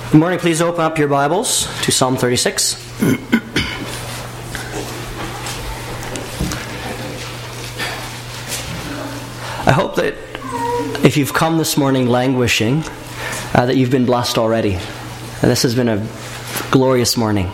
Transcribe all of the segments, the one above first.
Good morning. Please open up your Bibles to Psalm 36. I hope that if you've come this morning languishing, that you've been blessed already. This has been a glorious morning.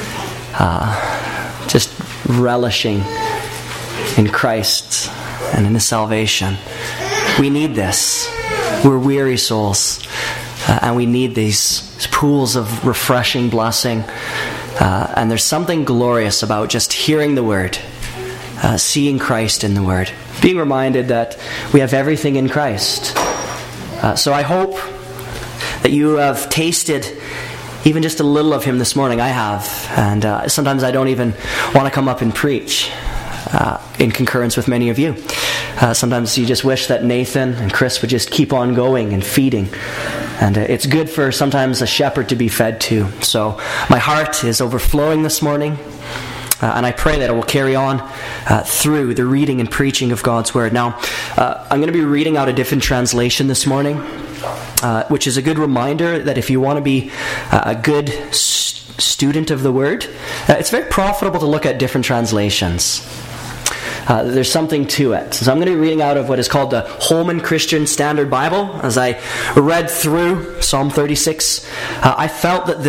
Just relishing in Christ and in His salvation. We need this. We're weary souls. And we need these pools of refreshing blessing. And there's something glorious about just hearing the Word, seeing Christ in the Word, being reminded that we have everything in Christ. So I hope that you have tasted even just a little of Him this morning. I have. And sometimes I don't even want to come up and preach in concurrence with many of you. Sometimes you just wish that Nathan and Chris would just keep on going and feeding. And it's good for sometimes a shepherd to be fed too. So my heart is overflowing this morning. And I pray that it will carry on through the reading and preaching of God's Word. Now, I'm going to be reading out a different translation this morning, which is a good reminder that if you want to be a good student of the Word, it's very profitable to look at different translations. There's something to it. So I'm going to be reading out of what is called the Holman Christian Standard Bible. As I read through Psalm 36, I felt that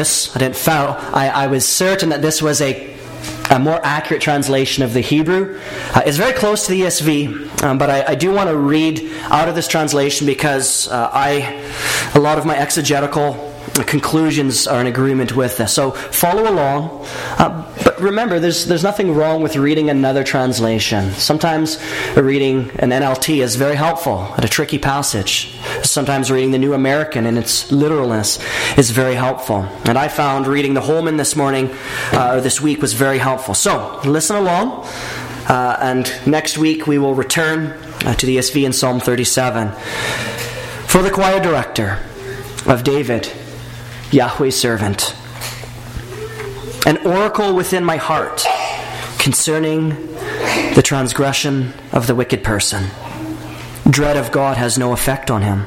I was certain that this was a more accurate translation of the Hebrew. It's very close to the ESV, but I do want to read out of this translation because a lot of my exegetical conclusions are in agreement with this. So follow along. But remember, there's nothing wrong with reading another translation. Sometimes reading an NLT is very helpful at a tricky passage. Sometimes reading the New American in its literalness is very helpful. And I found reading the Holman this week was very helpful. So listen along. And next week we will return to the ESV in Psalm 37. For the choir director of David, Yahweh's servant, an oracle within my heart concerning the transgression of the wicked person. Dread of God has no effect on him.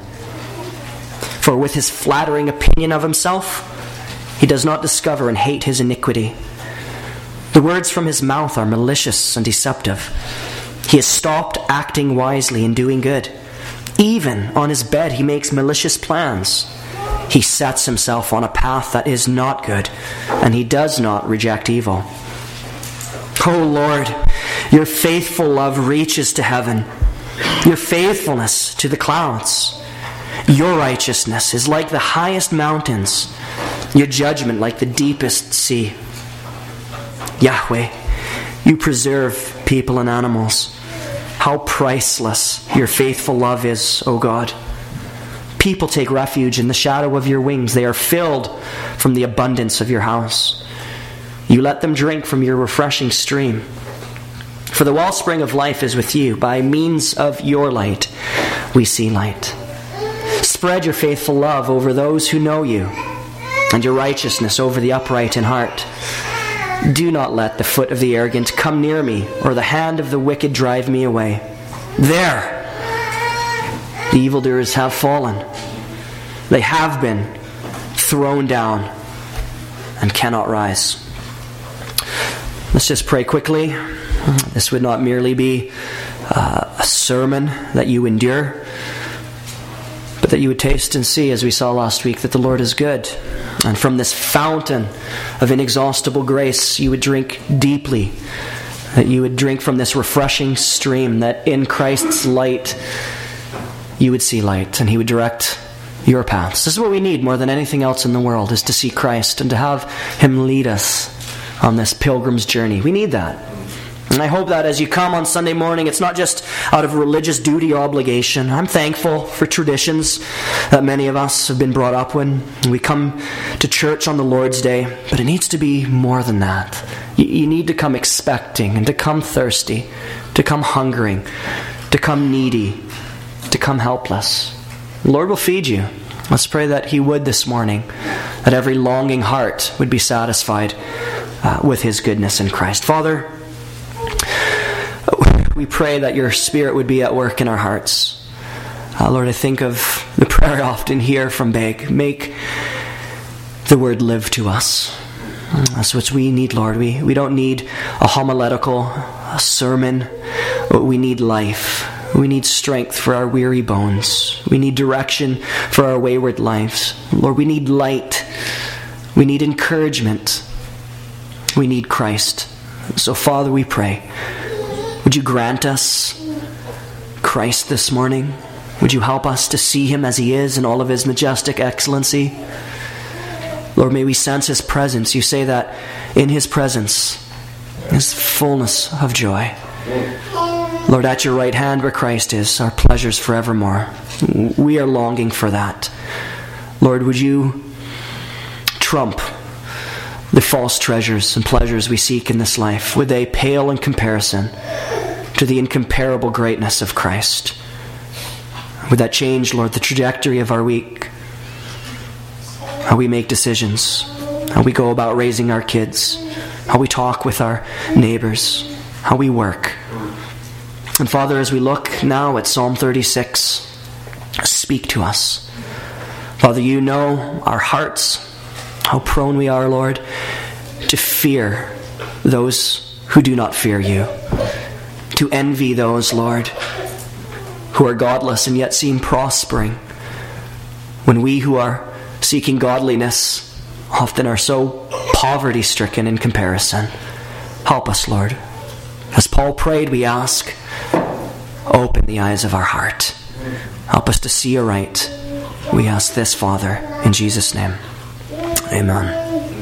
For with his flattering opinion of himself, he does not discover and hate his iniquity. The words from his mouth are malicious and deceptive. He has stopped acting wisely and doing good. Even on his bed he makes malicious plans. He sets himself on a path that is not good, and he does not reject evil. O Lord, your faithful love reaches to heaven, your faithfulness to the clouds. Your righteousness is like the highest mountains, your judgment like the deepest sea. Yahweh, you preserve people and animals. How priceless your faithful love is, O God. People take refuge in the shadow of your wings. They are filled from the abundance of your house. You let them drink from your refreshing stream. For the wellspring of life is with you. By means of your light, we see light. Spread your faithful love over those who know you, and your righteousness over the upright in heart. Do not let the foot of the arrogant come near me, or the hand of the wicked drive me away. There, the evildoers have fallen. They have been thrown down and cannot rise. Let's just pray quickly. This would not merely be a sermon that you endure, but that you would taste and see, as we saw last week, that the Lord is good. And from this fountain of inexhaustible grace, you would drink deeply. That you would drink from this refreshing stream, that in Christ's light you would see light, and He would direct your paths. This is what we need more than anything else in the world, is to see Christ and to have Him lead us on this pilgrim's journey. We need that. And I hope that as you come on Sunday morning, it's not just out of religious duty or obligation. I'm thankful for traditions that many of us have been brought up when we come to church on the Lord's Day, but it needs to be more than that. You need to come expecting and to come thirsty, to come hungering, to come needy, to come helpless. The Lord will feed you. Let's pray that He would this morning, that every longing heart would be satisfied with His goodness in Christ. Father, we pray that your Spirit would be at work in our hearts. Lord, I think of the prayer I often hear from Beg. Make the word live to us. That's what we need, Lord. We don't need a homiletical, a sermon. We need life. We need strength for our weary bones. We need direction for our wayward lives. Lord, we need light. We need encouragement. We need Christ. So, Father, we pray, would you grant us Christ this morning? Would you help us to see him as he is in all of his majestic excellency? Lord, may we sense his presence. You say that in his presence is fullness of joy. Lord, at your right hand where Christ is, our pleasures forevermore. We are longing for that. Lord, would you trump the false treasures and pleasures we seek in this life? Would they pale in comparison to the incomparable greatness of Christ? Would that change, Lord, the trajectory of our week? How we make decisions, how we go about raising our kids, how we talk with our neighbors, how we work. And Father, as we look now at Psalm 36, speak to us. Father, you know our hearts, how prone we are, Lord, to fear those who do not fear you, to envy those, Lord, who are godless and yet seem prospering, when we who are seeking godliness often are so poverty-stricken in comparison. Help us, Lord. As Paul prayed, we ask, open the eyes of our heart. Help us to see aright. We ask this, Father, in Jesus' name. Amen.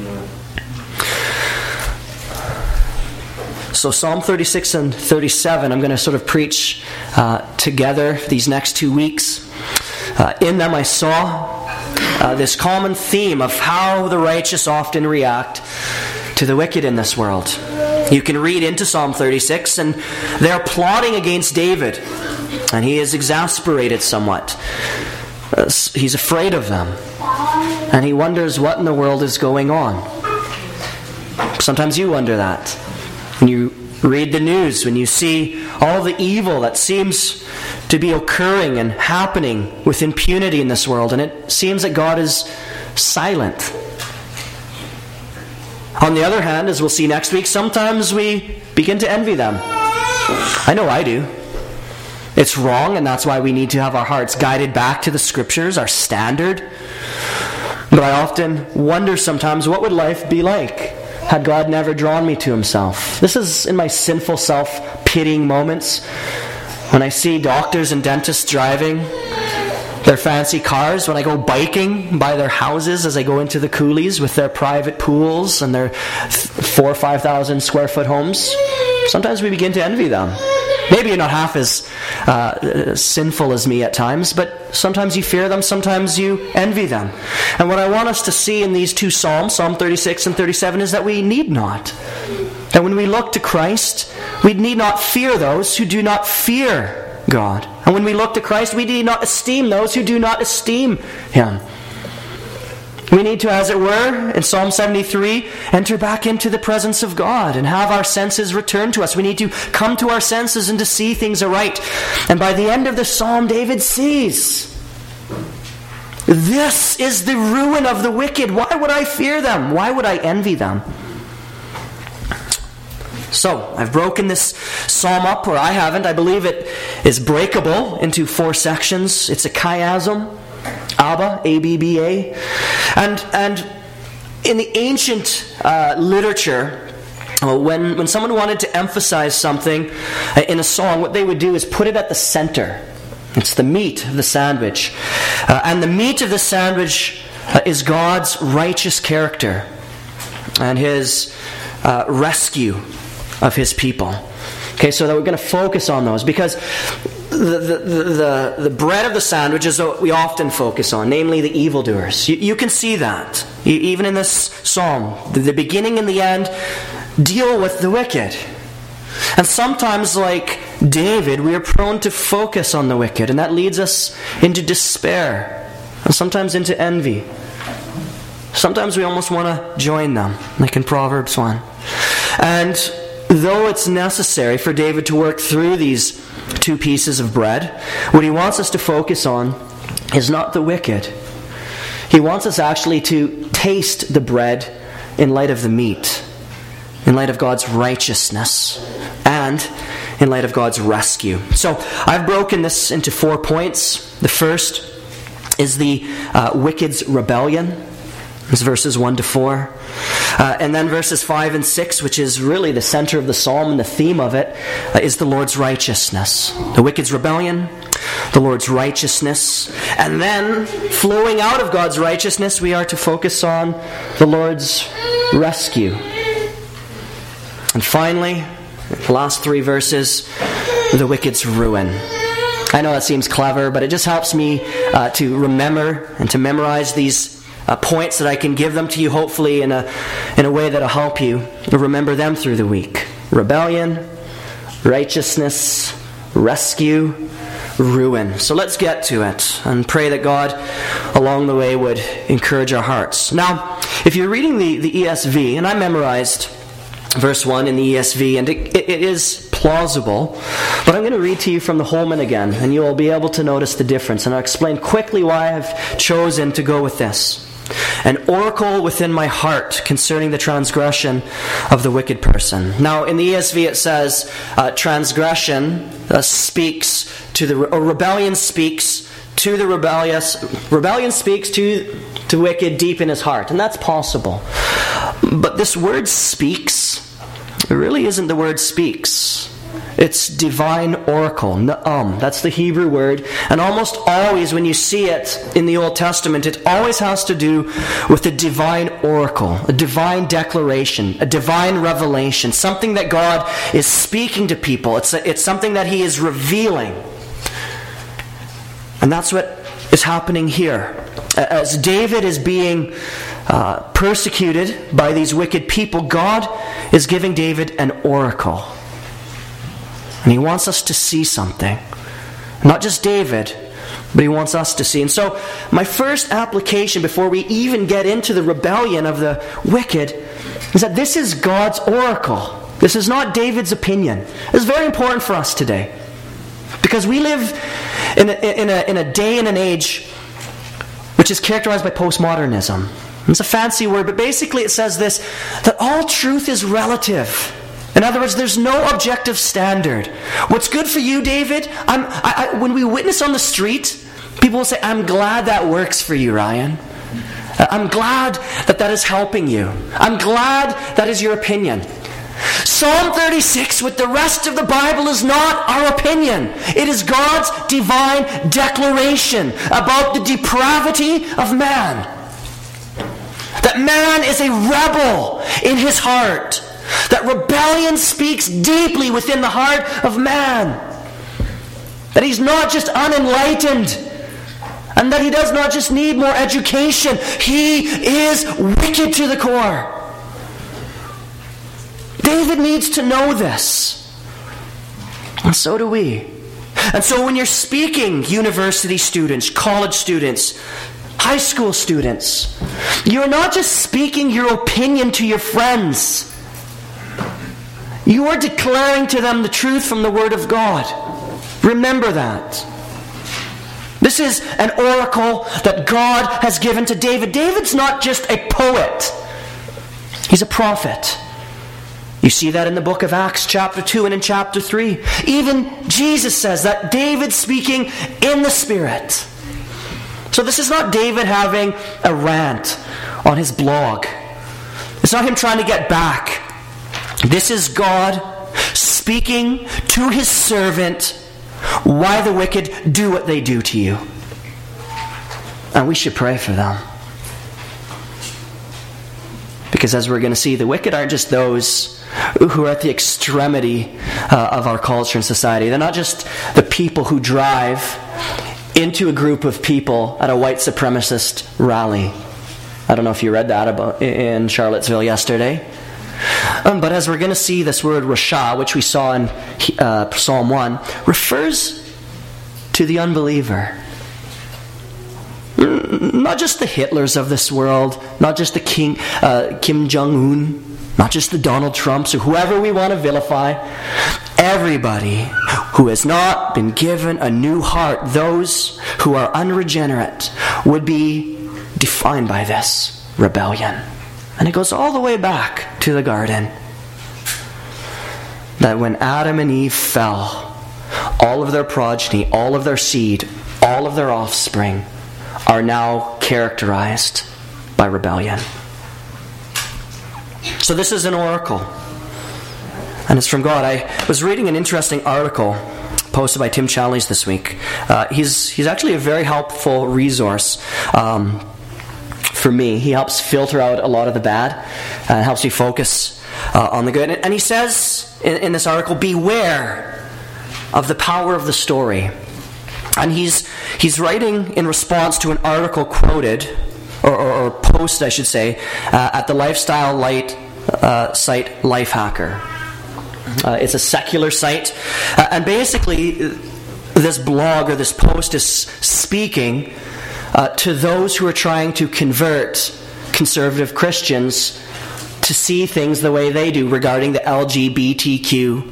So Psalm 36 and 37, I'm going to sort of preach together these next 2 weeks. In them I saw this common theme of how the righteous often react to the wicked in this world. You can read into Psalm 36, and they're plotting against David, and he is exasperated somewhat. He's afraid of them, and he wonders what in the world is going on. Sometimes you wonder that. When you read the news, when you see all the evil that seems to be occurring and happening with impunity in this world, and it seems that God is silent. On the other hand, as we'll see next week, sometimes we begin to envy them. I know I do. It's wrong, and that's why we need to have our hearts guided back to the Scriptures, our standard. But I often wonder sometimes, what would life be like had God never drawn me to himself? This is in my sinful self-pitying moments, when I see doctors and dentists driving their fancy cars, when I go biking by their houses as I go into the coulees with their private pools and their 4,000 or 5,000 square foot homes. Sometimes we begin to envy them. Maybe you're not half as sinful as me at times, but sometimes you fear them, sometimes you envy them. And what I want us to see in these two Psalms, Psalm 36 and 37, is that we need not. That when we look to Christ, we need not fear those who do not fear God. And when we look to Christ, we need not esteem those who do not esteem Him. We need to, as it were, in Psalm 73, enter back into the presence of God and have our senses returned to us. We need to come to our senses and to see things aright. And by the end of the psalm, David sees, this is the ruin of the wicked. Why would I fear them? Why would I envy them? So, I've broken this psalm up, or I haven't. I believe it is breakable into 4 sections. It's a chiasm. Abba, A-B-B-A. And in the ancient literature, when someone wanted to emphasize something in a song, what they would do is put it at the center. It's the meat of the sandwich. And the meat of the sandwich is God's righteous character and His rescue of His people. Okay, so that we're going to focus on those, because the bread of the sandwich is what we often focus on, namely the evildoers. You can see that. Even in this psalm, the beginning and the end deal with the wicked. And sometimes, like David, we are prone to focus on the wicked, and that leads us into despair, and sometimes into envy. Sometimes we almost want to join them, like in Proverbs 1. And though it's necessary for David to work through these 2 pieces of bread, what he wants us to focus on is not the wicked. He wants us actually to taste the bread in light of the meat, in light of God's righteousness, and in light of God's rescue. So I've broken this into 4 points. The first is the wicked's rebellion. It's verses 1 to 4. And then verses 5 and 6, which is really the center of the psalm and the theme of it, is the Lord's righteousness. The wicked's rebellion, the Lord's righteousness. And then, flowing out of God's righteousness, we are to focus on the Lord's rescue. And finally, the last 3 verses, the wicked's ruin. I know that seems clever, but it just helps me to remember and to memorize these points that I can give them to you, hopefully in a way that will help you remember them through the week. Rebellion, righteousness, rescue, ruin. So let's get to it and pray that God along the way would encourage our hearts. Now, if you're reading the ESV, and I memorized verse 1 in the ESV, and it is plausible, but I'm going to read to you from the Holman again, and you'll be able to notice the difference, and I'll explain quickly why I've chosen to go with this. An oracle within my heart concerning the transgression of the wicked person. Now, in the ESV it says transgression speaks to the, or rebellion speaks to the rebellious. Rebellion speaks to wicked deep in his heart, and that's possible. But this word speaks, it really isn't the word speaks. It's divine oracle, na'am. That's the Hebrew word. And almost always when you see it in the Old Testament, it always has to do with a divine oracle, a divine declaration, a divine revelation, something that God is speaking to people. It's something that He is revealing. And that's what is happening here. As David is being persecuted by these wicked people, God is giving David an oracle. And He wants us to see something. Not just David, but He wants us to see. And so, my first application before we even get into the rebellion of the wicked is that this is God's oracle. This is not David's opinion. This is very important for us today. Because we live in a day and an age which is characterized by postmodernism. It's a fancy word, but basically it says this, that all truth is relative. In other words, there's no objective standard. What's good for you, David? When we witness on the street, people will say, I'm glad that works for you, Ryan. I'm glad that is helping you. I'm glad that is your opinion. Psalm 36 with the rest of the Bible is not our opinion. It is God's divine declaration about the depravity of man. That man is a rebel in his heart. That rebellion speaks deeply within the heart of man. That he's not just unenlightened. And that he does not just need more education. He is wicked to the core. David needs to know this. And so do we. And so when you're speaking, university students, college students, high school students, you're not just speaking your opinion to your friends. You are declaring to them the truth from the Word of God. Remember that. This is an oracle that God has given to David. David's not just a poet. He's a prophet. You see that in the book of Acts chapter 2 and in chapter 3. Even Jesus says that David's speaking in the Spirit. So this is not David having a rant on his blog. It's not him trying to get back. This is God speaking to His servant why the wicked do what they do to you. And we should pray for them. Because as we're going to see, the wicked aren't just those who are at the extremity of our culture and society. They're not just the people who drive into a group of people at a white supremacist rally. I don't know if you read that about in Charlottesville yesterday. But as we're going to see, this word Rasha, which we saw in Psalm 1, refers to the unbeliever. Not just the Hitlers of this world, not just the Kim Jong-un, not just the Donald Trumps, or whoever we want to vilify. Everybody who has not been given a new heart, those who are unregenerate, would be defined by this. rebellion. And it goes all the way back to the garden. That when Adam and Eve fell, all of their progeny, all of their seed, all of their offspring are now characterized by rebellion. So this is an oracle. And it's from God. I was reading an interesting article posted by Tim Challies this week. He's actually a very helpful resource for me. He helps filter out a lot of the bad and helps me focus on the good. And he says in this article, beware of the power of the story. And he's writing in response to an article quoted, or posted, I should say, at the lifestyle site Lifehacker. It's a secular site. And basically, this blog or this post is speaking to those who are trying to convert conservative Christians to see things the way they do regarding the LGBTQ,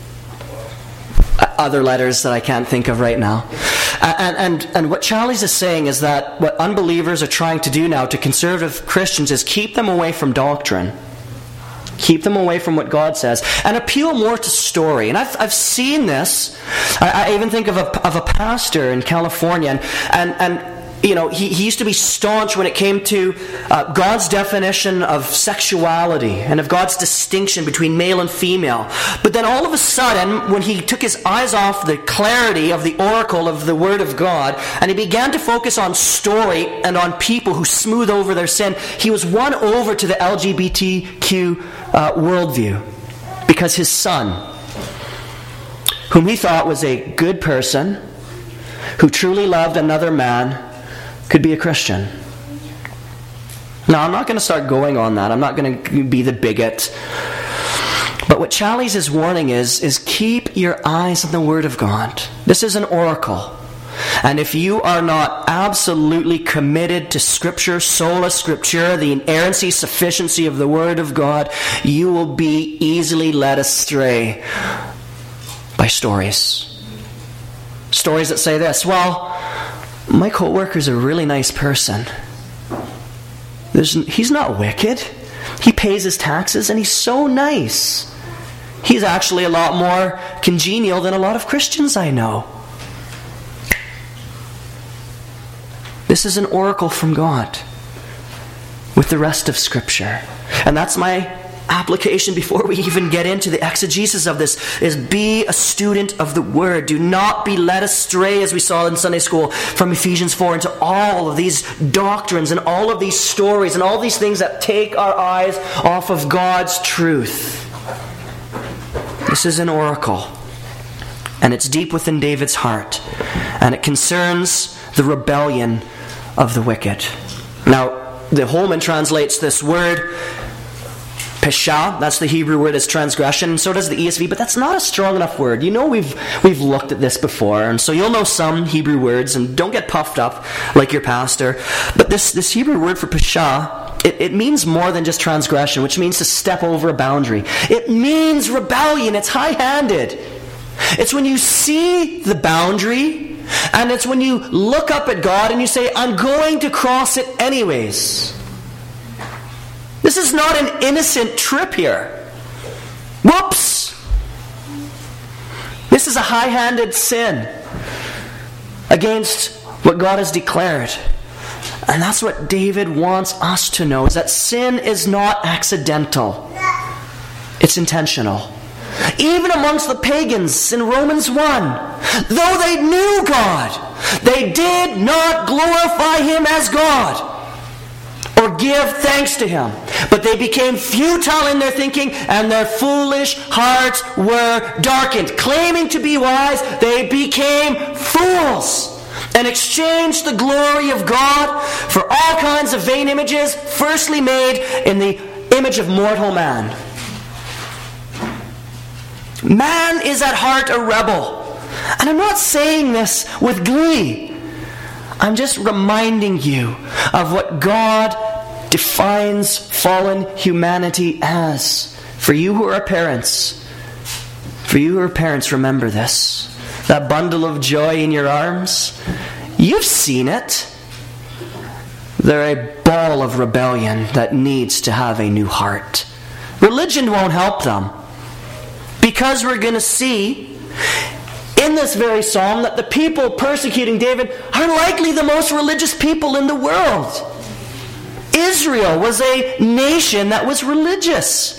other letters that I can't think of right now. And what Challies is saying is that what unbelievers are trying to do now to conservative Christians is keep them away from doctrine. Keep them away from what God says, and appeal more to story. And I've seen this. I even think of a pastor in California, and you know, he used to be staunch when it came to God's definition of sexuality and of God's distinction between male and female. But then all of a sudden, when he took his eyes off the clarity of the oracle of the Word of God, and he began to focus on story and on people who smooth over their sin, he was won over to the LGBTQ worldview, because his son, whom he thought was a good person, who truly loved another man, could be a Christian. Now, I'm not going to start going on that. I'm not going to be the bigot. But what Challies is warning is keep your eyes on the Word of God. This is an oracle. And if you are not absolutely committed to Scripture, sola Scriptura, the inerrancy, sufficiency of the Word of God, you will be easily led astray by stories. Stories that say this: well, my co-worker's a really nice person. He's not wicked. He pays his taxes and he's so nice. He's actually a lot more congenial than a lot of Christians I know. This is an oracle from God with the rest of Scripture. And that's my application before we even get into the exegesis of this, is be a student of the Word. Do not be led astray, as we saw in Sunday school, from Ephesians 4 into all of these doctrines and all of these stories and all these things that take our eyes off of God's truth. This is an oracle, and it's deep within David's heart, and it concerns the rebellion of the wicked. Now, the Holman translates this word Pesha, that's the Hebrew word, as transgression, and so does the ESV, but that's not a strong enough word. You know, we've looked at this before, and so you'll know some Hebrew words, and don't get puffed up like your pastor. But this Hebrew word for Pesha, it means more than just transgression, which means to step over a boundary. It means rebellion. It's high-handed. It's when you see the boundary, and it's when you look up at God and you say, I'm going to cross it anyways. This is not an innocent trip here. Whoops! This is a high-handed sin against what God has declared. And that's what David wants us to know, is that sin is not accidental. It's intentional. Even amongst the pagans in Romans 1, though they knew God, they did not glorify Him as God or give thanks to Him. But they became futile in their thinking, and their foolish hearts were darkened. Claiming to be wise, they became fools and exchanged the glory of God for all kinds of vain images, firstly made in the image of mortal man. Man is at heart a rebel. And I'm not saying this with glee. I'm just reminding you of what God defines fallen humanity as. For you who are parents, remember this. That bundle of joy in your arms, you've seen it. They're a ball of rebellion that needs to have a new heart. Religion won't help them. Because we're going to see in this very psalm that the people persecuting David are likely the most religious people in the world. Israel was a nation that was religious.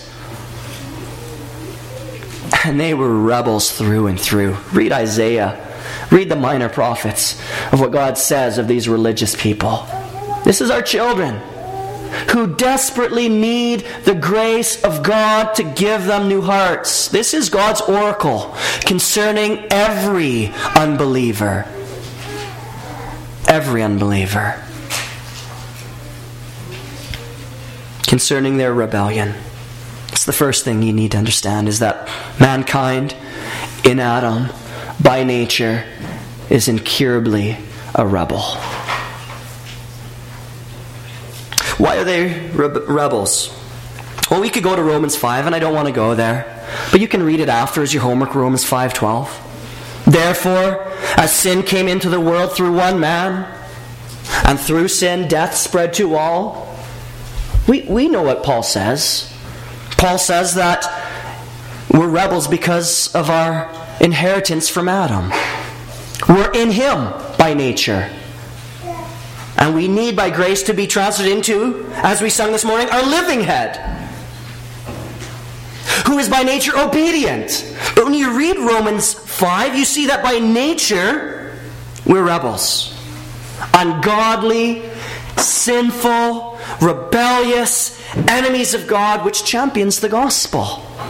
And they were rebels through and through. Read Isaiah. Read the minor prophets of what God says of these religious people. This is our children who desperately need the grace of God to give them new hearts. This is God's oracle concerning every unbeliever. Every unbeliever. Concerning their rebellion. It's the first thing you need to understand, is that mankind in Adam, by nature, is incurably a rebel. Why are they rebels? Well, we could go to Romans 5, and I don't want to go there. But you can read it after as your homework, Romans 5:12. Therefore, as sin came into the world through one man, and through sin death spread to all. We know what Paul says. Paul says that we're rebels because of our inheritance from Adam. We're in him by nature. And we need by grace to be transferred into, as we sung this morning, our living head, who is by nature obedient. But when you read Romans 5, you see that by nature we're rebels. Ungodly, sinful, rebellious, enemies of God, which champions the gospel.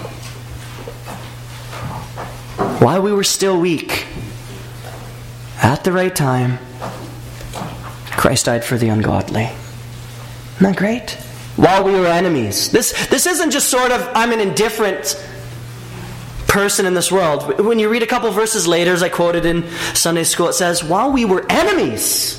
While we were still weak, at the right time, Christ died for the ungodly. Isn't that great? While we were enemies. This isn't just sort of, I'm an indifferent person in this world. When you read a couple verses later, as I quoted in Sunday school, it says, while we were enemies.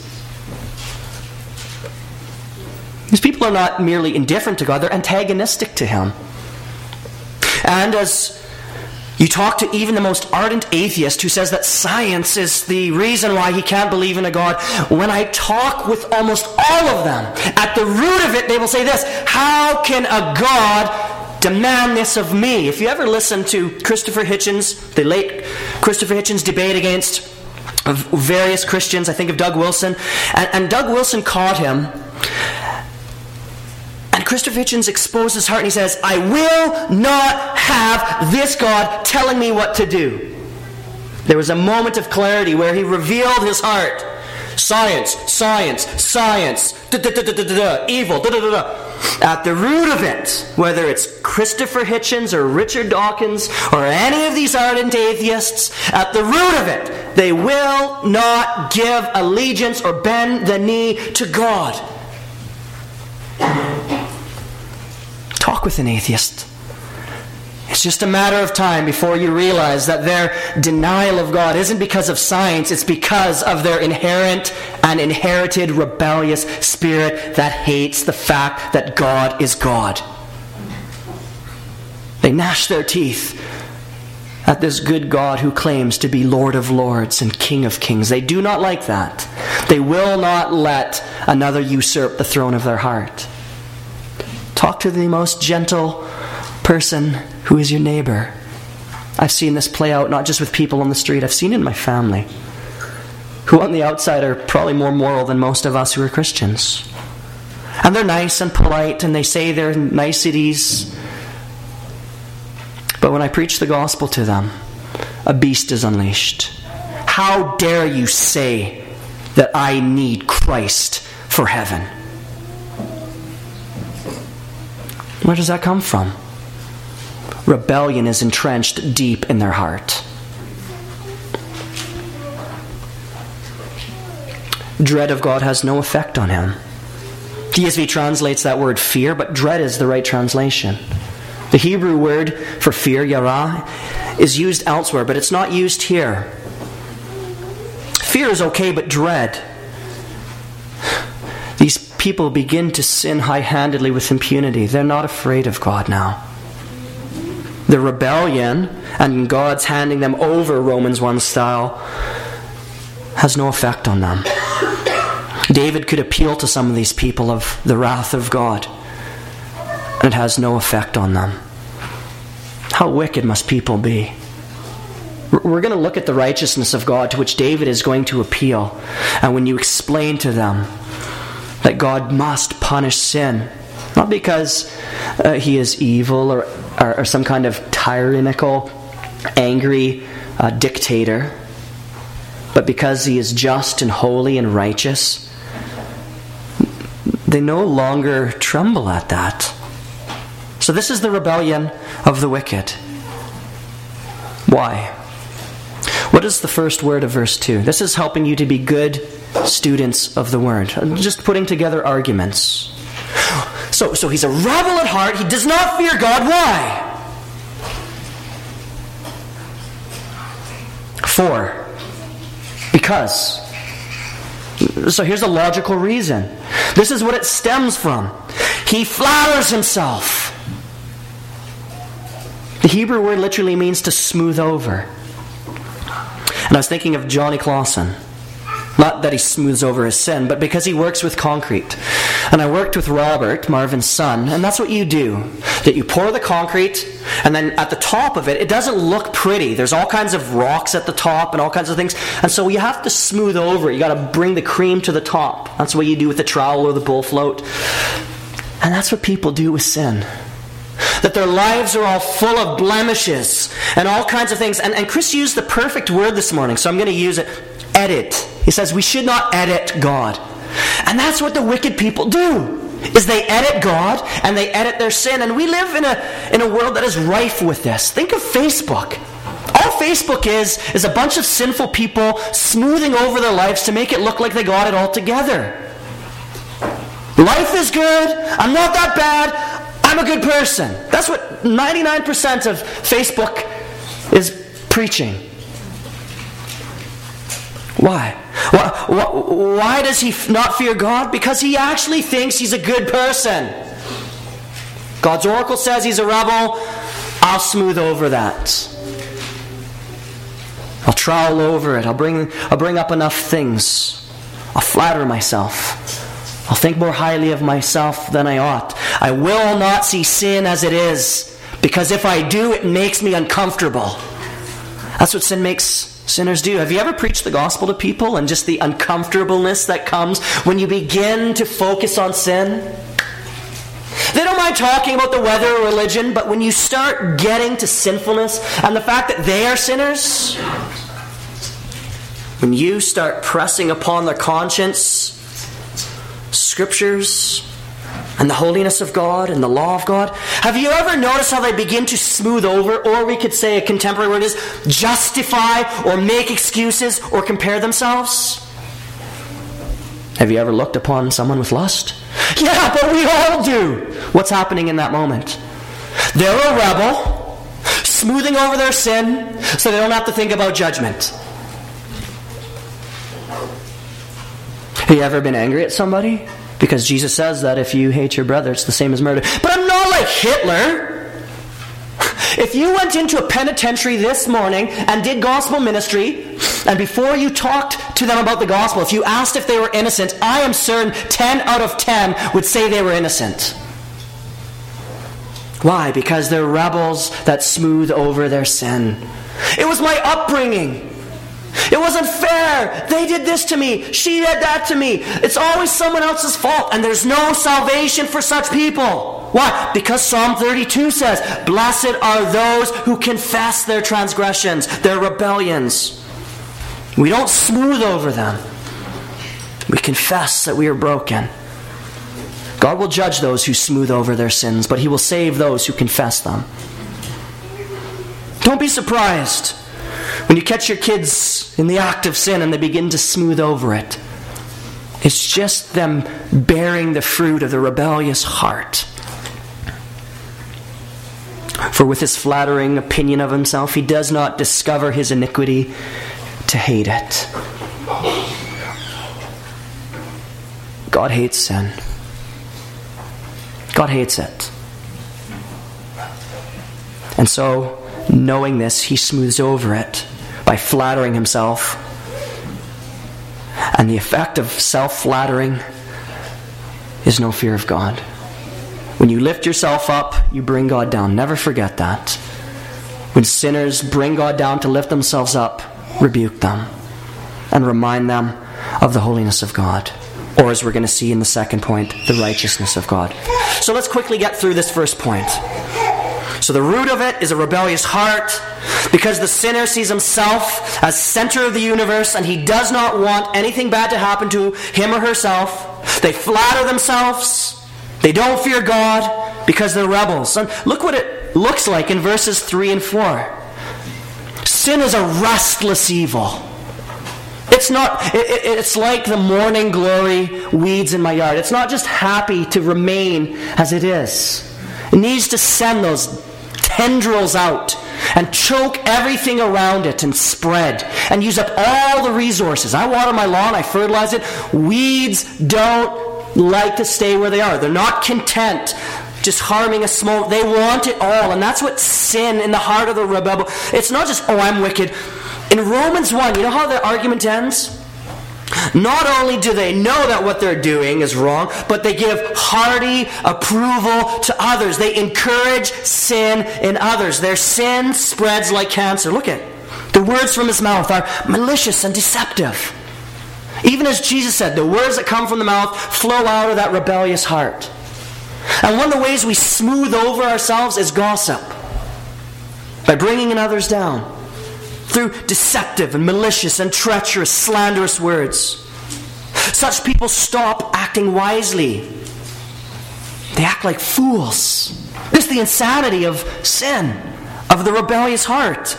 These people are not merely indifferent to God, they're antagonistic to Him. And as you talk to even the most ardent atheist who says that science is the reason why he can't believe in a God, when I talk with almost all of them, at the root of it they will say this: how can a God demand this of me? If you ever listen to Christopher Hitchens, the late Christopher Hitchens debate against various Christians, I think of Doug Wilson, and Doug Wilson caught him. And Christopher Hitchens exposed his heart and he says, I will not have this God telling me what to do. There was a moment of clarity where he revealed his heart. Science, science, science, evil, At the root of it, whether it's Christopher Hitchens or Richard Dawkins or any of these ardent atheists, at the root of it, they will not give allegiance or bend the knee to God. Talk with an atheist. It's just a matter of time before you realize that their denial of God isn't because of science, it's because of their inherent and inherited rebellious spirit that hates the fact that God is God. They gnash their teeth at this good God who claims to be Lord of Lords and King of Kings. They do not like that. They will not let another usurp the throne of their heart. Talk to the most gentle person who is your neighbor. I've seen this play out not just with people on the street. I've seen it in my family, who on the outside are probably more moral than most of us who are Christians. And they're nice and polite and they say their niceties. But when I preach the gospel to them, a beast is unleashed. How dare you say that I need Christ for heaven? Where does that come from? Rebellion is entrenched deep in their heart. Dread of God has no effect on him. The ESV translates that word fear, but dread is the right translation. The Hebrew word for fear, yara, is used elsewhere, but it's not used here. Fear is okay, but dread. These people begin to sin high-handedly with impunity. They're not afraid of God now. The rebellion, and God's handing them over, Romans 1 style, has no effect on them. David could appeal to some of these people of the wrath of God, and it has no effect on them. How wicked must people be? We're going to look at the righteousness of God to which David is going to appeal. And when you explain to them that God must punish sin, not because he is evil or some kind of tyrannical, angry dictator, but because he is just and holy and righteous, they no longer tremble at that. So this is the rebellion of the wicked. Why? What is the first word of verse 2? This is helping you to be good students of the Word. I'm just putting together arguments. So he's a rebel at heart. He does not fear God. Why? 4. Because. So here's a logical reason. This is what it stems from. He flatters himself. The Hebrew word literally means to smooth over. And I was thinking of Johnny Clausen. Not that he smooths over his sin, but because he works with concrete. And I worked with Robert, Marvin's son, and that's what you do. That you pour the concrete, and then at the top of it, it doesn't look pretty. There's all kinds of rocks at the top and all kinds of things. And so you have to smooth over it. You got to bring the cream to the top. That's what you do with the trowel or the bull float. And that's what people do with sin. That their lives are all full of blemishes and all kinds of things. And Chris used the perfect word this morning, so I'm going to use it. Edit. He says we should not edit God. And that's what the wicked people do. Is they edit God and they edit their sin. And we live in a world that is rife with this. Think of Facebook. All Facebook is a bunch of sinful people smoothing over their lives to make it look like they got it all together. Life is good. I'm not that bad. I'm a good person. That's what 99% of Facebook is preaching. Why? Why does he not fear God? Because he actually thinks he's a good person. God's oracle says he's a rebel. I'll smooth over that. I'll trowel over it. I'll bring up enough things. I'll flatter myself. I'll think more highly of myself than I ought. I will not see sin as it is, because if I do, it makes me uncomfortable. That's what sin makes sinners do. Have you ever preached the gospel to people and just the uncomfortableness that comes when you begin to focus on sin? They don't mind talking about the weather or religion, but when you start getting to sinfulness and the fact that they are sinners, when you start pressing upon their conscience Scriptures and the holiness of God and the law of God, have you ever noticed how they begin to smooth over, or we could say a contemporary word is justify or make excuses or compare themselves? Have you ever looked upon someone with lust? Yeah, but we all do. What's happening in that moment? They're a rebel, smoothing over their sin so they don't have to think about judgment. Have you ever been angry at somebody? Because Jesus says that if you hate your brother, it's the same as murder. But I'm not like Hitler. If you went into a penitentiary this morning and did gospel ministry, and before you talked to them about the gospel, if you asked if they were innocent, I am certain 10 out of 10 would say they were innocent. Why? Because they're rebels that smooth over their sin. It was my upbringing. It wasn't fair. They did this to me. She did that to me. It's always someone else's fault. And there's no salvation for such people. Why? Because Psalm 32 says, blessed are those who confess their transgressions, their rebellions. We don't smooth over them. We confess that we are broken. God will judge those who smooth over their sins, but He will save those who confess them. Don't be surprised when you catch your kids in the act of sin and they begin to smooth over it. It's just them bearing the fruit of the rebellious heart. For with his flattering opinion of himself, he does not discover his iniquity to hate it. God hates sin. God hates it. And so, knowing this, he smooths over it by flattering himself. And the effect of self-flattering is no fear of God. When you lift yourself up, you bring God down. Never forget that. When sinners bring God down to lift themselves up, rebuke them and remind them of the holiness of God. Or as we're going to see in the second point, the righteousness of God. So let's quickly get through this first point. So the root of it is a rebellious heart, because the sinner sees himself as center of the universe and he does not want anything bad to happen to him or herself. They flatter themselves. They don't fear God because they're rebels. And look what it looks like in verses 3 and 4. Sin is a restless evil. It's like the morning glory weeds in my yard. It's not just happy to remain as it is. It needs to send those tendrils out and choke everything around it and spread and use up all the resources. I water my lawn, I fertilize it. Weeds don't like to stay where they are. They're not content just harming a small. They want it all. And that's what sin in the heart of the rebel. It's not just, oh, I'm wicked. In Romans 1, you know how the argument ends? Not only do they know that what they're doing is wrong, but they give hearty approval to others. They encourage sin in others. Their sin spreads like cancer. Look at it. The words from his mouth are malicious and deceptive. Even as Jesus said, the words that come from the mouth flow out of that rebellious heart. And one of the ways we smooth over ourselves is gossip. By bringing others down. Through deceptive and malicious and treacherous, slanderous words. Such people stop acting wisely. They act like fools. This is the insanity of sin, of the rebellious heart.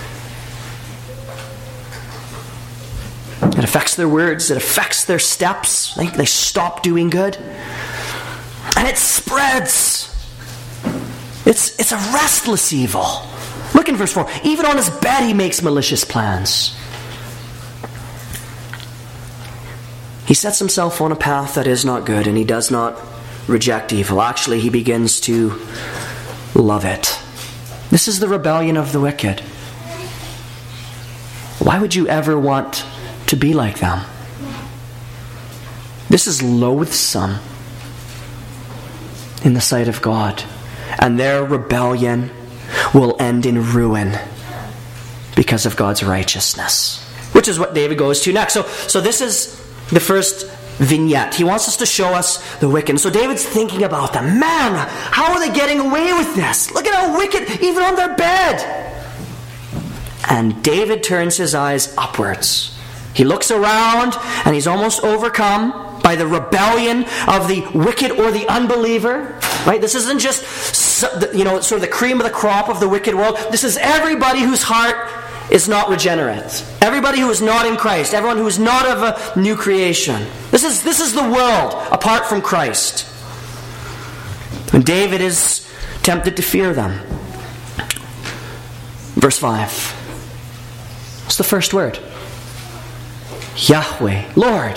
It affects their words. It affects their steps. They stop doing good. And it spreads. It's a restless evil. Look in verse 4. Even on his bed he makes malicious plans. He sets himself on a path that is not good, and he does not reject evil. Actually, he begins to love it. This is the rebellion of the wicked. Why would you ever want to be like them? This is loathsome in the sight of God. And their rebellion will end in ruin because of God's righteousness. Which is what David goes to next. So this is the first vignette. He wants us to show us the wicked. So David's thinking about them. Man, how are they getting away with this? Look at how wicked, even on their bed. And David turns his eyes upwards. He looks around and he's almost overcome by the rebellion of the wicked or the unbeliever. Right? This isn't just sort of the cream of the crop of the wicked world. This is everybody whose heart is not regenerate. Everybody who is not in Christ. Everyone who is not of a new creation. This is the world apart from Christ. And David is tempted to fear them. Verse 5. What's the first word? Yahweh, Lord.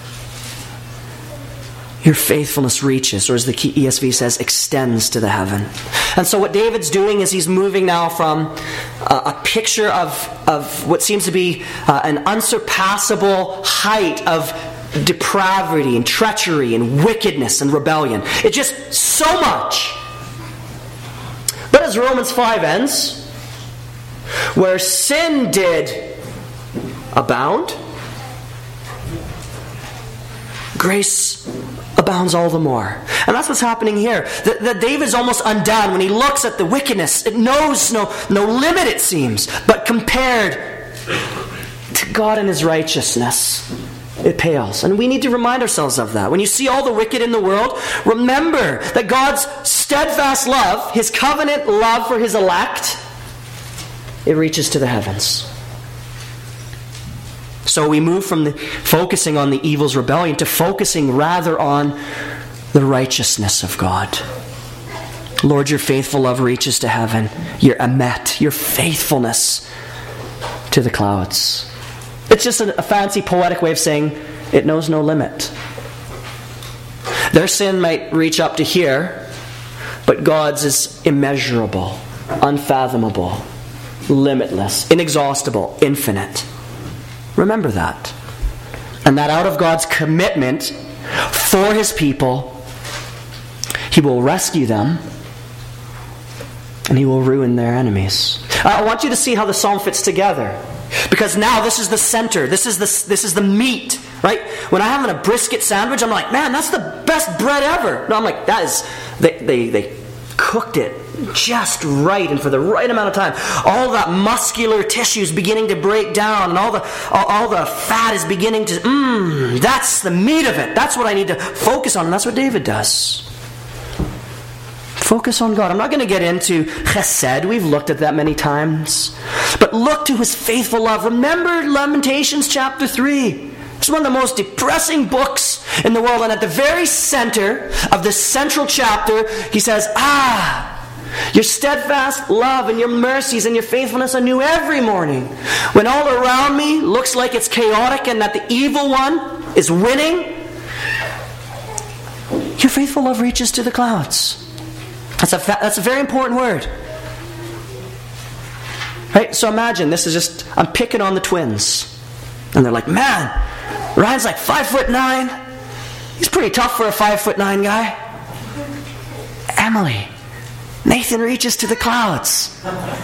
Your faithfulness reaches, or as the ESV says, extends to the heaven. And so what David's doing is he's moving now from a picture of what seems to be an unsurpassable height of depravity and treachery and wickedness and rebellion. It's just so much. But as Romans 5 ends, where sin did abound, grace abounds all the more. And that's what's happening here. That David's almost undone when he looks at the wickedness. It knows no limit, it seems. But compared to God and his righteousness, it pales. And we need to remind ourselves of that. When you see all the wicked in the world, remember that God's steadfast love, his covenant love for his elect, it reaches to the heavens. So we move from focusing on the evil's rebellion to focusing rather on the righteousness of God. Lord, your faithful love reaches to heaven. Your emet, your faithfulness to the clouds. It's just a fancy poetic way of saying it knows no limit. Their sin might reach up to here, but God's is immeasurable, unfathomable, limitless, inexhaustible, infinite. Remember that. And that out of God's commitment for his people, he will rescue them and he will ruin their enemies. I want you to see how the psalm fits together. Because now this is the center. This is the meat, right? When I'm having a brisket sandwich, I'm like, man, that's the best bread ever. No, I'm like, that is, they cooked it just right and for the right amount of time. All that muscular tissue is beginning to break down, and all the fat is beginning to, that's the meat of it. That's what I need to focus on, and that's what David does. Focus on God. I'm not going to get into chesed. We've looked at that many times. But look to his faithful love. Remember Lamentations chapter 3. It's one of the most depressing books in the world. And at the very center of this central chapter, he says, your steadfast love and your mercies and your faithfulness are new every morning. When all around me looks like it's chaotic and that the evil one is winning, your faithful love reaches to the clouds. That's a very important word. Right? So imagine, this is just, I'm picking on the twins. And they're like, man, Ryan's like 5'9". He's pretty tough for a 5'9" guy. Emily, Nathan reaches to the clouds.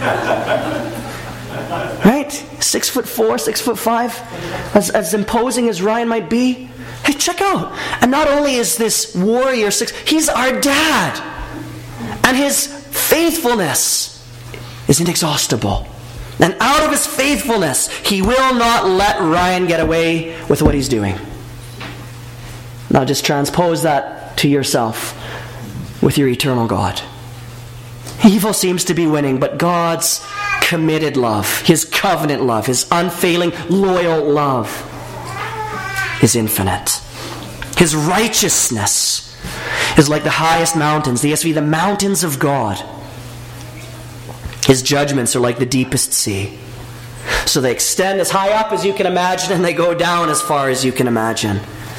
Right? 6'4", 6'5", as imposing as Ryan might be. Hey, check out. And not only is this warrior he's our dad. And his faithfulness is inexhaustible. And out of his faithfulness, he will not let Ryan get away with what he's doing. Now just transpose that to yourself with your eternal God. Evil seems to be winning, but God's committed love, his covenant love, his unfailing, loyal love is infinite. His righteousness is like the highest mountains. The ESV, the mountains of God. His judgments are like the deepest sea. So they extend as high up as you can imagine, and they go down as far as you can imagine.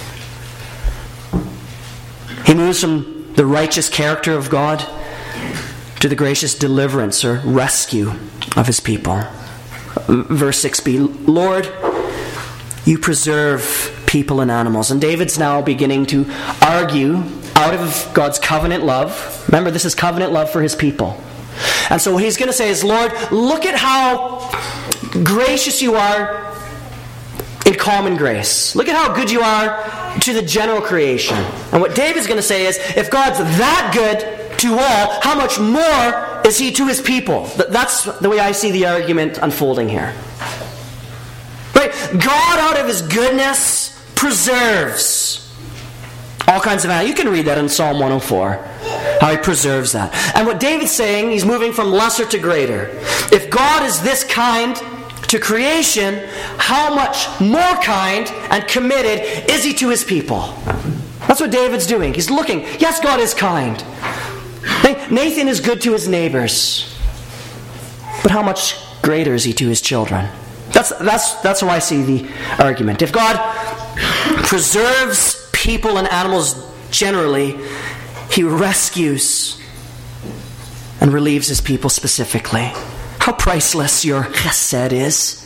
He moves from the righteous character of God to the gracious deliverance or rescue of his people. Verse 6b, Lord, you preserve people and animals. And David's now beginning to argue out of God's covenant love. Remember, this is covenant love for his people. And so what he's going to say is, Lord, look at how gracious you are in common grace. Look at how good you are to the general creation. And what David's going to say is, if God's that good to all, how much more is he to his people? That's the way I see the argument unfolding here. Right? God, out of his goodness, preserves all kinds of animals. You can read that in Psalm 104, how he preserves that. And what David's saying, he's moving from lesser to greater. If God is this kind to creation, how much more kind and committed is he to his people? That's what David's doing. He's looking. Yes, God is kind. Nathan is good to his neighbors. But how much greater is he to his children? That's how I see the argument. If God preserves people and animals generally, he rescues and relieves his people specifically. How priceless your chesed is.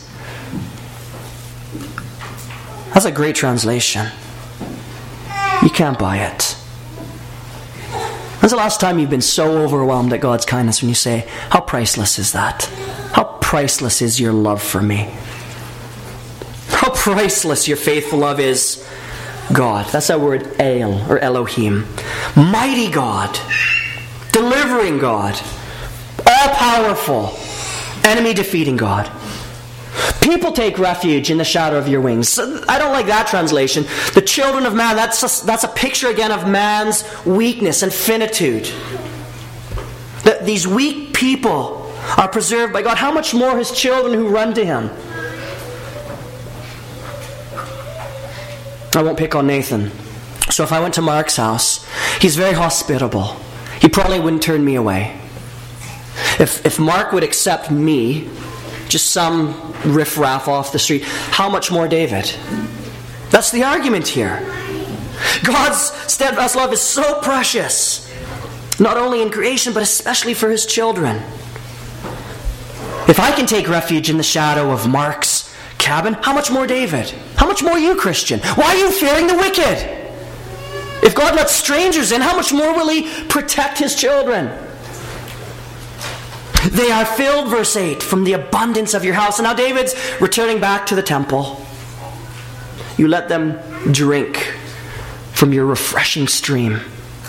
That's a great translation. You can't buy it. When's the last time you've been so overwhelmed at God's kindness when you say, how priceless is that? How priceless is your love for me? How priceless your faithful love is, God. That's that word El or Elohim. Mighty God. Delivering God. All-powerful. Enemy-defeating God. People take refuge in the shadow of your wings. I don't like that translation. The children of man, that's a picture again of man's weakness and finitude. These weak people are preserved by God. How much more his children who run to him? I won't pick on Nathan. So if I went to Mark's house, he's very hospitable. He probably wouldn't turn me away. If Mark would accept me, just some riffraff off the street, how much more David? That's the argument here. God's steadfast love is so precious, not only in creation, but especially for his children. If I can take refuge in the shadow of Mark's cabin, how much more David? How much more you, Christian? Why are you fearing the wicked? If God lets strangers in, how much more will He protect His children? They are filled, verse 8, from the abundance of your house. And now David's returning back to the temple. You let them drink from your refreshing stream.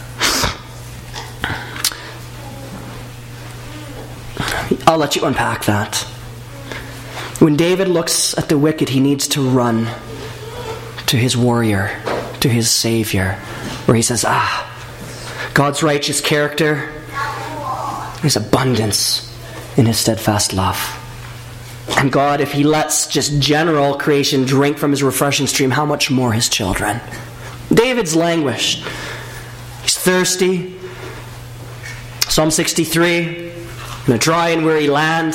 I'll let you unpack that. When David looks at the wicked, he needs to run to his warrior, to his Savior, where he says, God's righteous character, there's abundance in His steadfast love. And God, if He lets just general creation drink from His refreshing stream, how much more His children? David's languished. He's thirsty. Psalm 63, in a dry and weary land,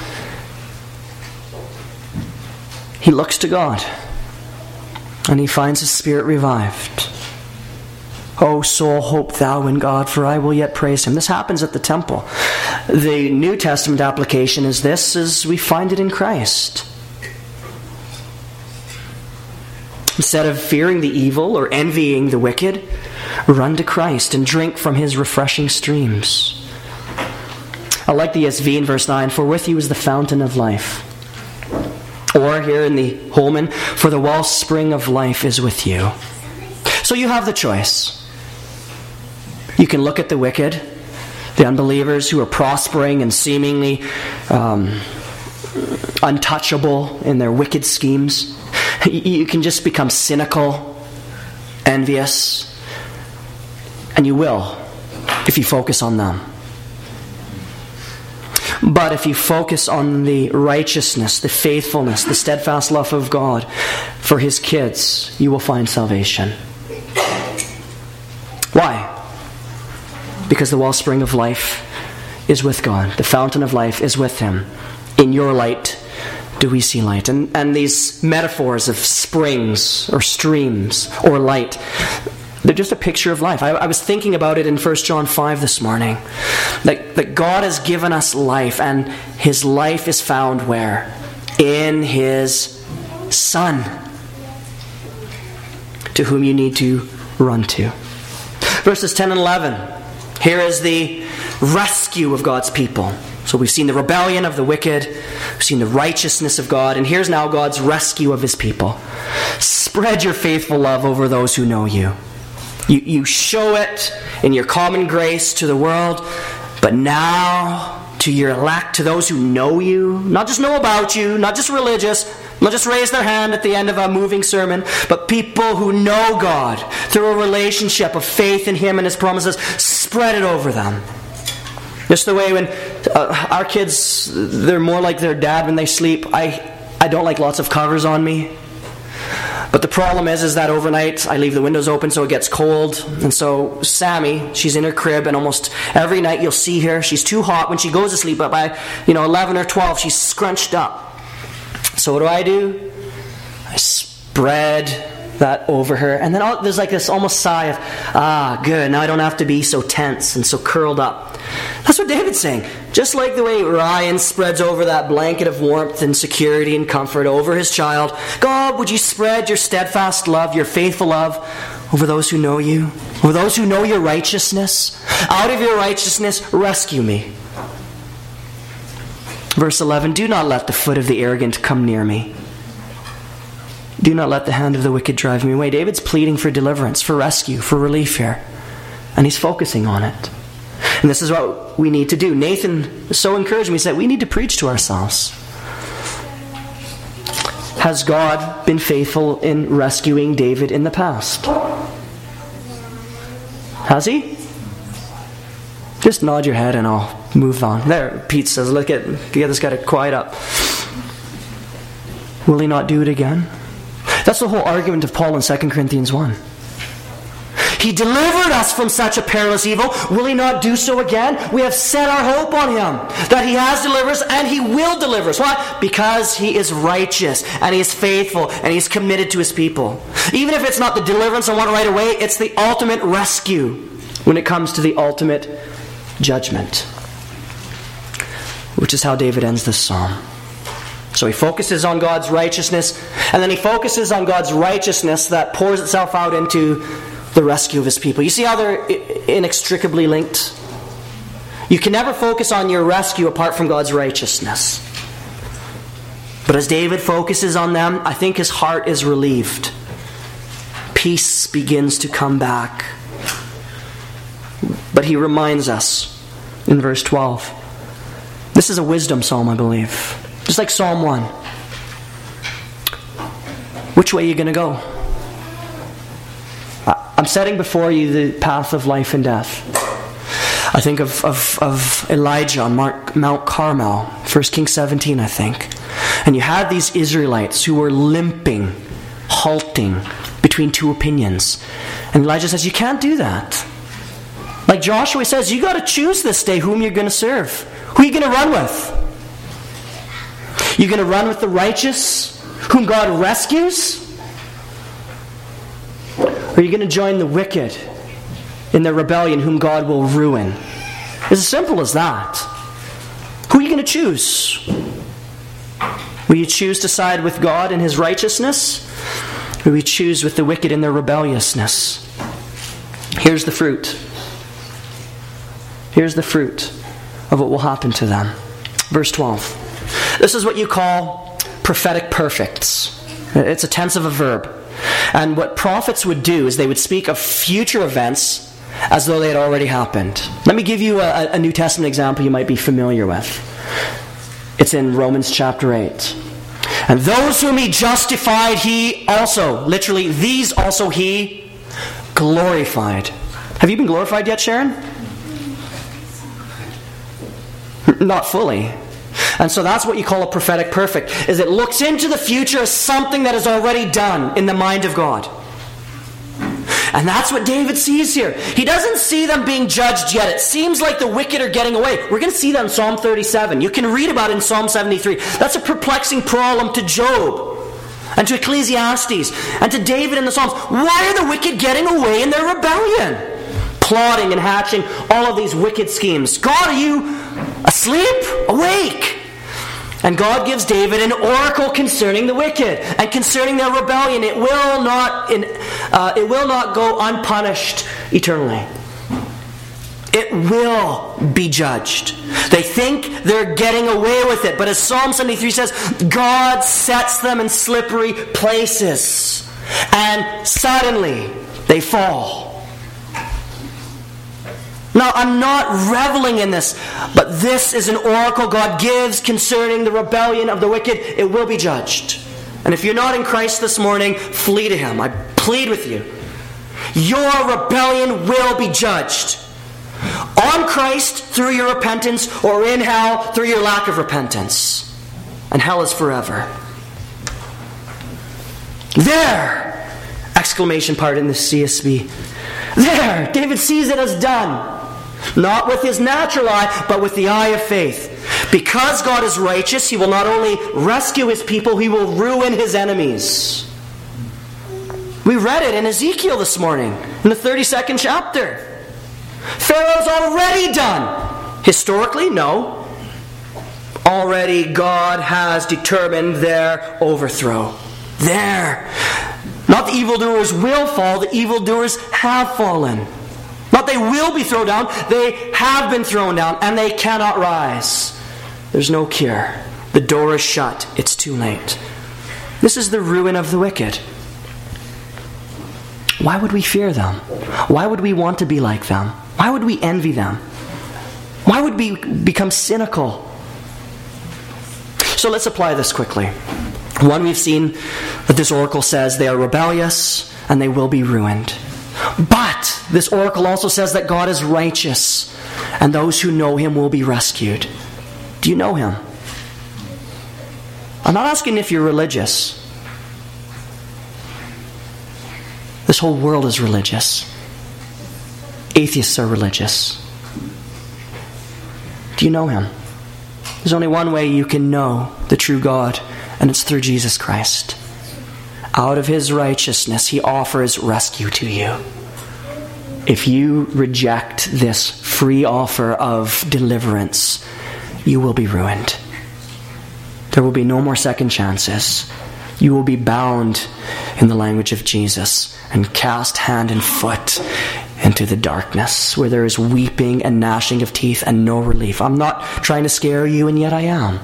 he looks to God and he finds his spirit revived. O soul, hope thou in God, for I will yet praise Him. This happens at the temple. The New Testament application is this, as we find it in Christ. Instead of fearing the evil or envying the wicked, run to Christ and drink from His refreshing streams. I like the ESV in verse 9, for with you is the fountain of life. Or here in the Holman, for the wellspring of life is with you. So you have the choice. You can look at the wicked, the unbelievers who are prospering and seemingly untouchable in their wicked schemes. You can just become cynical, envious, and you will if you focus on them. But if you focus on the righteousness, the faithfulness, the steadfast love of God for His kids, you will find salvation. Why? Because the wellspring of life is with God. The fountain of life is with Him. In your light do we see light. And these metaphors of springs or streams or light, they're just a picture of life. I was thinking about it in 1 John 5 this morning. That God has given us life, and His life is found where? In His Son, to whom you need to run to. Verses 10 and 11. Here is the rescue of God's people. So we've seen the rebellion of the wicked. We've seen the righteousness of God. And here's now God's rescue of His people. Spread your faithful love over those who know you. You show it in your common grace to the world, but now to your elect, to those who know you, not just know about you, not just religious, not just raise their hand at the end of a moving sermon, but people who know God through a relationship of faith in Him and His promises. Spread it over them. Just the way when our kids, they're more like their dad when they sleep. I don't like lots of covers on me. But the problem is that overnight I leave the windows open so it gets cold. And so Sammy, she's in her crib, and almost every night you'll see her. She's too hot when she goes to sleep, but by 11 or 12 she's scrunched up. So what do? I spread that over her, and then there's like this almost sigh of, good, now I don't have to be so tense and so curled up. That's what David's saying. Just like the way Ryan spreads over that blanket of warmth and security and comfort over his child, God, would you spread your steadfast love, your faithful love over those who know you, over those who know your righteousness? Out of your righteousness, rescue me. Verse 11, do not let the foot of the arrogant come near me. Do not let the hand of the wicked drive me away. David's pleading for deliverance, for rescue, for relief here. And he's focusing on it. And this is what we need to do. Nathan so encouraged me. He said, we need to preach to ourselves. Has God been faithful in rescuing David in the past? Has He? Just nod your head and I'll move on. There, Pete says, get this guy to quiet up. Will He not do it again? That's the whole argument of Paul in 2 Corinthians 1. He delivered us from such a perilous evil. Will He not do so again? We have set our hope on Him, that He has delivered us and He will deliver us. Why? Because He is righteous and He is faithful and He's committed to His people. Even if it's not the deliverance I want right away, it's the ultimate rescue when it comes to the ultimate judgment. Which is how David ends this psalm. So he focuses on God's righteousness, and then he focuses on God's righteousness that pours itself out into the rescue of his people. You see how they're inextricably linked? You can never focus on your rescue apart from God's righteousness. But as David focuses on them, I think his heart is relieved. Peace begins to come back. But he reminds us in verse 12. This is a wisdom psalm, I believe. Just like Psalm 1. Which way are you going to go? I'm setting before you the path of life and death. I think of Elijah on Mount Carmel, 1 Kings 17, I think. And you had these Israelites who were limping, halting between two opinions. And Elijah says, you can't do that. Like Joshua says, you got to choose this day whom you're going to serve. Who are you going to run with? You're going to run with the righteous, whom God rescues? Or are you going to join the wicked in their rebellion, whom God will ruin? It's as simple as that. Who are you going to choose? Will you choose to side with God in His righteousness? Or will you choose with the wicked in their rebelliousness? Here's the fruit. Here's the fruit of what will happen to them. Verse 12. This is what you call prophetic perfects. It's a tense of a verb. And what prophets would do is they would speak of future events as though they had already happened. Let me give you a New Testament example you might be familiar with. It's in Romans chapter 8. And those whom He justified, He also, literally, these also He glorified. Have you been glorified yet, Sharon? Not fully. And so that's what you call a prophetic perfect, is it looks into the future as something that is already done in the mind of God. And that's what David sees here. He doesn't see them being judged yet. It seems like the wicked are getting away. We're going to see that in Psalm 37. You can read about it in Psalm 73. That's a perplexing problem to Job and to Ecclesiastes and to David in the Psalms. Why are the wicked getting away in their rebellion? Plotting and hatching all of these wicked schemes. God, are you asleep? Awake! And God gives David an oracle concerning the wicked and concerning their rebellion. It will not go unpunished eternally. It will be judged. They think they're getting away with it, but as Psalm 73 says, God sets them in slippery places, and suddenly they fall. Now, I'm not reveling in this, but this is an oracle God gives concerning the rebellion of the wicked. It will be judged. And if you're not in Christ this morning, flee to Him. I plead with you. Your rebellion will be judged. On Christ through your repentance, or in hell through your lack of repentance. And hell is forever. There! Exclamation part in the CSB. There! David sees it as done. Not with his natural eye, but with the eye of faith. Because God is righteous, He will not only rescue His people, He will ruin His enemies. We read it in Ezekiel this morning, in the 32nd chapter. Pharaoh's already done. Historically, no. Already God has determined their overthrow. There. Not the evildoers will fall, the evildoers have fallen. Not they will be thrown down, they have been thrown down, and they cannot rise. There's no cure. The door is shut. It's too late. This is the ruin of the wicked. Why would we fear them? Why would we want to be like them? Why would we envy them? Why would we become cynical? So let's apply this quickly. One, we've seen that this oracle says they are rebellious and they will be ruined. But this oracle also says that God is righteous and those who know Him will be rescued. Do you know Him? I'm not asking if you're religious. This whole world is religious. Atheists are religious. Do you know Him? There's only one way you can know the true God, and it's through Jesus Christ. Out of His righteousness, He offers rescue to you. If you reject this free offer of deliverance, you will be ruined. There will be no more second chances. You will be bound, in the language of Jesus, and cast hand and foot into the darkness where there is weeping and gnashing of teeth and no relief. I'm not trying to scare you, and yet I am.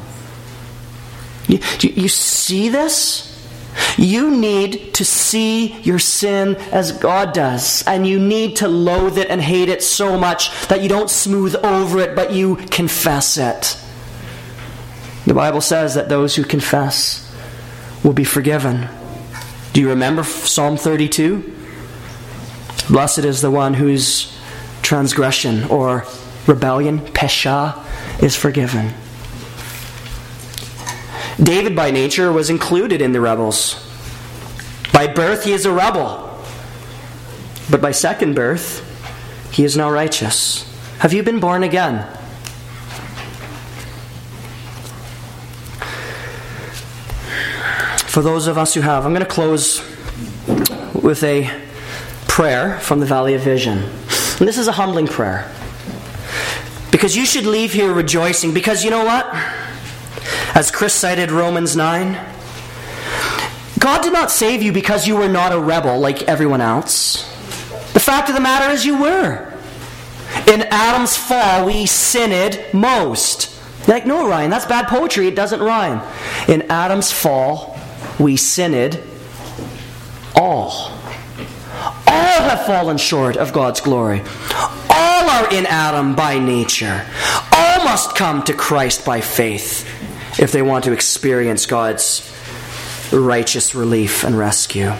You see this? You need to see your sin as God does, and you need to loathe it and hate it so much that you don't smooth over it, but you confess it. The Bible says that those who confess will be forgiven. Do you remember Psalm 32? Blessed is the one whose transgression or rebellion, pesha, is forgiven. David by nature was included in the rebels. By birth he is a rebel. But by second birth he is now righteous. Have you been born again? For those of us who have, I'm going to close with a prayer from the Valley of Vision. And this is a humbling prayer. Because you should leave here rejoicing. Because you know what? As Chris cited Romans 9, God did not save you because you were not a rebel like everyone else. The fact of the matter is you were. In Adam's fall, we sinned most. You're like, no, Ryan, that's bad poetry. It doesn't rhyme. In Adam's fall, we sinned all. All have fallen short of God's glory. All are in Adam by nature. All must come to Christ by faith if they want to experience God's righteous relief and rescue.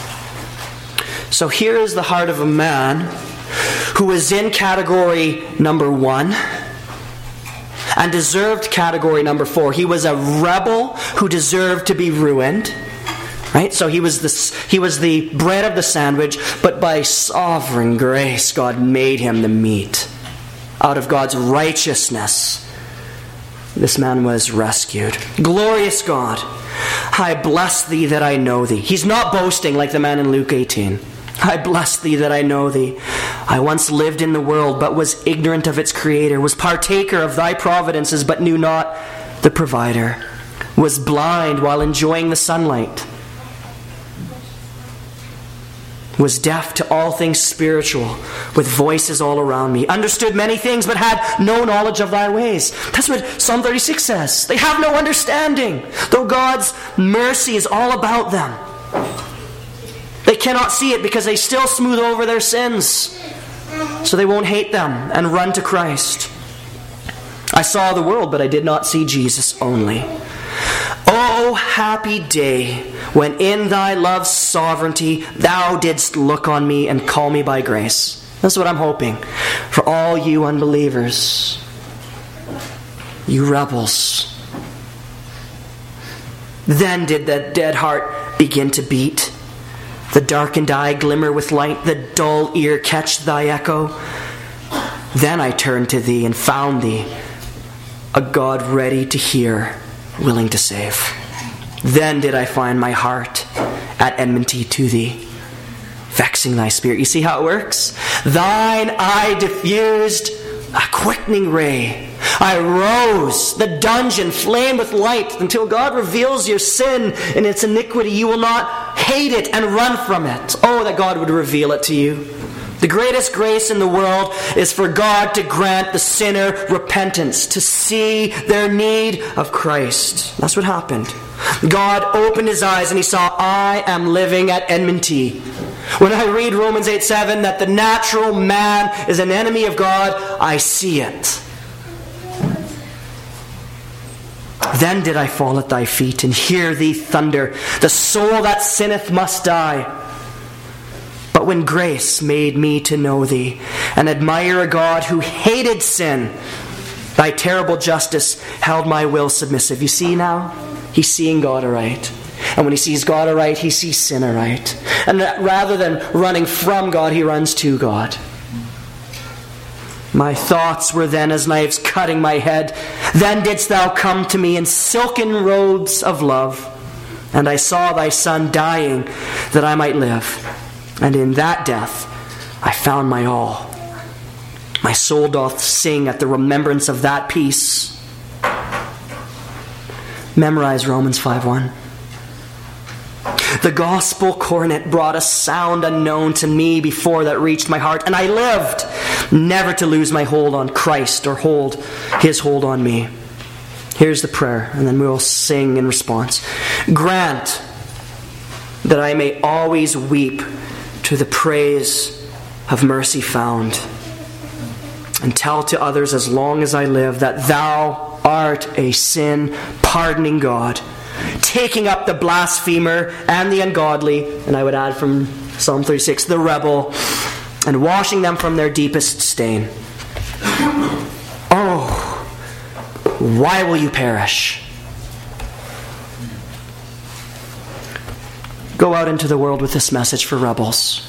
So here is the heart of a man who is in category number 1 and deserved category number 4. He was a rebel who deserved to be ruined. Right? So he was the bread of the sandwich, but by sovereign grace, God made him the meat. Out of God's righteousness, this man was rescued. Glorious God, I bless thee that I know thee. He's not boasting like the man in Luke 18. I bless thee that I know thee. I once lived in the world, but was ignorant of its creator, was partaker of thy providences, but knew not the provider, was blind while enjoying the sunlight, was deaf to all things spiritual, with voices all around me, understood many things, but had no knowledge of thy ways. That's what Psalm 36 says. They have no understanding, though God's mercy is all about them. They cannot see it because they still smooth over their sins, so they won't hate them and run to Christ. I saw the world, but I did not see Jesus only. O happy day, when in thy love's sovereignty thou didst look on me and call me by grace. That's what I'm hoping for all you unbelievers, you rebels. Then did the dead heart begin to beat, the darkened eye glimmer with light, the dull ear catch thy echo. Then I turned to thee and found thee, a God ready to hear, willing to save. Then did I find my heart at enmity to thee, vexing thy spirit. You see how it works? Thine eye diffused a quickening ray. I rose. The dungeon flamed with light. Until God reveals your sin and its iniquity, you will not hate it and run from it. Oh, that God would reveal it to you. The greatest grace in the world is for God to grant the sinner repentance, to see their need of Christ. That's what happened. God opened his eyes and he saw, I am living at enmity. When I read Romans 8:7 that the natural man is an enemy of God, I see it. Then did I fall at thy feet and hear thee thunder, the soul that sinneth must die. But when grace made me to know thee and admire a God who hated sin, thy terrible justice held my will submissive. You see now? He's seeing God aright. And when he sees God aright, he sees sin aright. And rather than running from God, he runs to God. My thoughts were then as knives cutting my head. Then didst thou come to me in silken robes of love. And I saw thy Son dying that I might live. And in that death I found my all. My soul doth sing at the remembrance of that peace. Memorize Romans 5:1. The gospel cornet brought a sound unknown to me before that reached my heart, and I lived never to lose my hold on Christ or hold his hold on me. Here's the prayer, and then we will sing in response. Grant that I may always weep to the praise of mercy found, and tell to others as long as I live that thou art a sin-pardoning God, taking up the blasphemer and the ungodly, and I would add from Psalm 36, the rebel, and washing them from their deepest stain. Oh, why will you perish? Go out into the world with this message for rebels.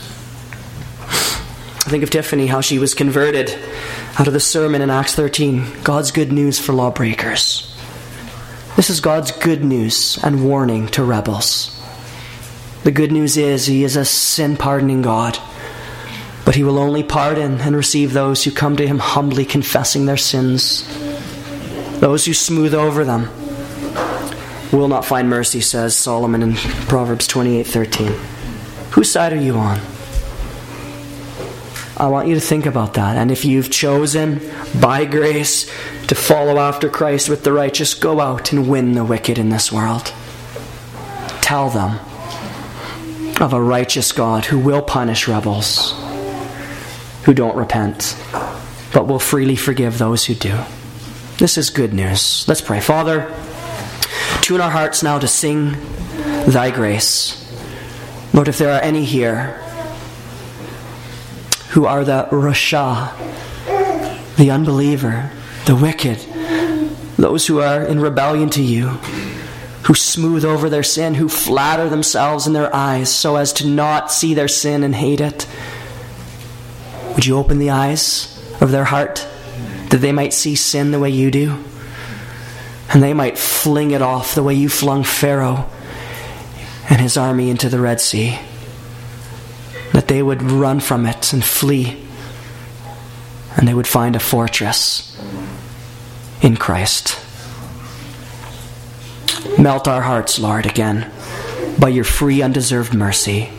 I think of Tiffany, how she was converted out of the sermon in Acts 13. God's good news for lawbreakers. This is God's good news and warning to rebels. The good news is He is a sin-pardoning God, but He will only pardon and receive those who come to Him humbly confessing their sins. Those who smooth over them will not find mercy, says Solomon in Proverbs 28:13. Whose side are you on? I want you to think about that. And if you've chosen by grace to follow after Christ with the righteous, go out and win the wicked in this world. Tell them of a righteous God who will punish rebels who don't repent, but will freely forgive those who do. This is good news. Let's pray. Father, tune our hearts now to sing Thy grace. Lord, if there are any here who are the Rasha, the unbeliever, the wicked, those who are in rebellion to You, who smooth over their sin, who flatter themselves in their eyes so as to not see their sin and hate it, would You open the eyes of their heart that they might see sin the way You do, and they might fling it off the way You flung Pharaoh and his army into the Red Sea, that they would run from it and flee, and they would find a fortress in Christ. Melt our hearts, Lord, again by Your free, undeserved mercy.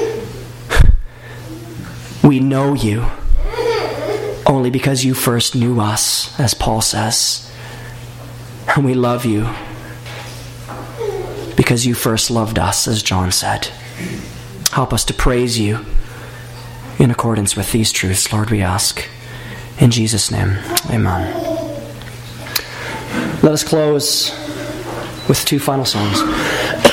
We know You only because You first knew us, as Paul says. And we love You because You first loved us, as John said. Help us to praise You in accordance with these truths, Lord, we ask. In Jesus' name, amen. Let us close with two final songs.